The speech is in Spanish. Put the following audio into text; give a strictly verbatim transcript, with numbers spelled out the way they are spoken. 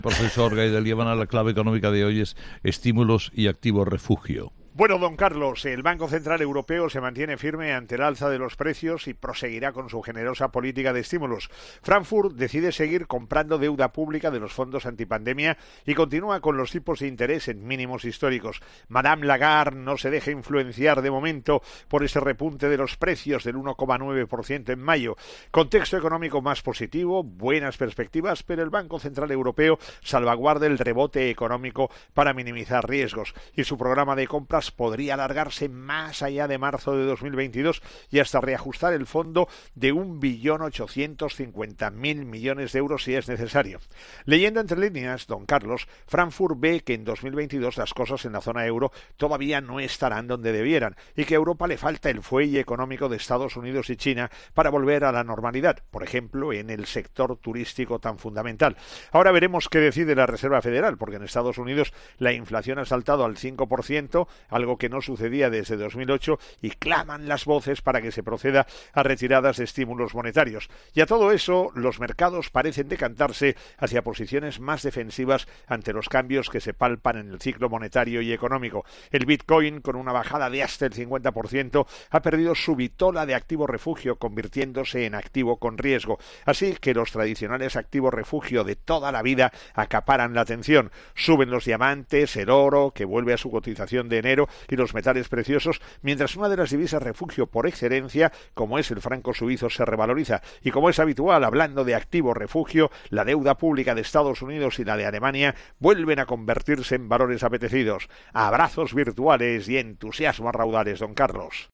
Profesor Gaidel, Líbana, la clave económica de hoy es estímulos y activo refugio. Bueno, don Carlos, el Banco Central Europeo se mantiene firme ante el alza de los precios y proseguirá con su generosa política de estímulos. Frankfurt decide seguir comprando deuda pública de los fondos antipandemia y continúa con los tipos de interés en mínimos históricos. Madame Lagarde no se deja influenciar de momento por ese repunte de los precios del uno coma nueve por ciento en mayo. Contexto económico más positivo, buenas perspectivas, pero el Banco Central Europeo salvaguarda el rebote económico para minimizar riesgos y su programa de compras podría alargarse más allá de marzo de dos mil veintidós y hasta reajustar el fondo de un billón ochocientos cincuenta mil millones de euros si es necesario. Leyendo entre líneas, don Carlos, Frankfurt ve que en dos mil veintidós las cosas en la zona euro todavía no estarán donde debieran y que a Europa le falta el fuelle económico de Estados Unidos y China para volver a la normalidad, por ejemplo, en el sector turístico tan fundamental. Ahora veremos qué decide la Reserva Federal, porque en Estados Unidos la inflación ha saltado al cinco por ciento, algo que no sucedía desde dos mil ocho, y claman las voces para que se proceda a retiradas de estímulos monetarios. Y a todo eso, los mercados parecen decantarse hacia posiciones más defensivas ante los cambios que se palpan en el ciclo monetario y económico. El Bitcoin, con una bajada de hasta el cincuenta por ciento, ha perdido su vitola de activo refugio, convirtiéndose en activo con riesgo. Así que los tradicionales activos refugio de toda la vida acaparan la atención. Suben los diamantes, el oro, que vuelve a su cotización de enero, y los metales preciosos, mientras una de las divisas refugio por excelencia, como es el franco suizo, se revaloriza. Y como es habitual, hablando de activo refugio, la deuda pública de Estados Unidos y la de Alemania vuelven a convertirse en valores apetecidos. Abrazos virtuales y entusiasmo a raudales, don Carlos.